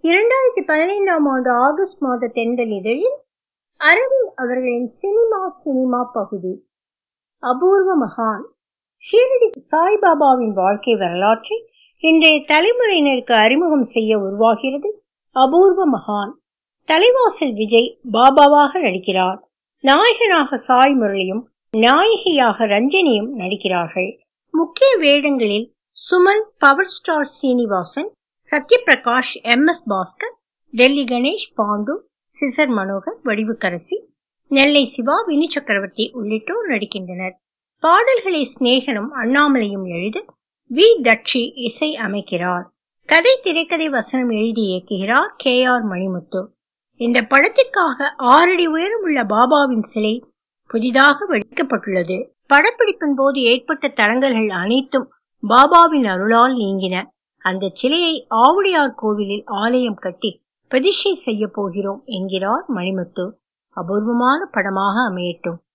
2015ஆம் ஆண்டு ஆகஸ்ட் மாத தென்றல் இதழில் அரவிந்த் அவர்களின் சினிமா பகுதி அபூர்வ மகான். ஷீரடி சாய்பாபாவின் வாழ்க்கை வரலாற்றை இன்றைய தலைமுறையினருக்கு அறிமுகம் செய்ய உருவாகிறது அபூர்வ மகான். தலைவாசல் விஜய் பாபாவாக நடிக்கிறார். நாயகனாக சாய் முரளியும் நாயகியாக ரஞ்சனியும் நடிக்கிறார்கள். முக்கிய வேடங்களில் Suman, power star Srinivasan, Sathyaprakash, MS Bhaskar, Delhi Ganesh, Pandu, scissor Manohar, Vadivukkarasi, Nellai Siva, Vinu Chakravarthy உள்ளிட்டோர் நடிக்கின்றனர். பாடல்களை ஸ்நேகனும் அண்ணாமலையும் எழுத வி தட்சி இசை அமைக்கிறார். கதை, திரைக்கதை, வசனம் எழுதி இயக்குகிறார் KR மணிமுத்து. இந்த படத்திற்காக 6 அடி உயரம் உள்ள பாபாவின் சிலை புதிதாக வடிக்கப்பட்டுள்ளது. படப்பிடிப்பின் போது ஏற்பட்ட தடங்கல்கள் அனைத்தும் பாபாவின் அருளால் நீங்கின. அந்த சிலையை ஆவுடையார் கோவிலில் ஆலயம் கட்டி பிரதிஷ்டை செய்ய போகிறோம் என்கிறார் மணிமுத்து. அபூர்வமான படமாக அமையட்டும்.